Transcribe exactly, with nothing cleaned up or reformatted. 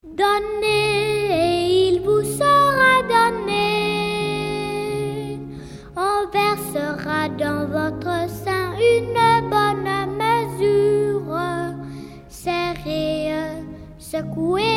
Donnez et il vous sera donné. On versera dans votre sein une bonne mesure, serrée, secouée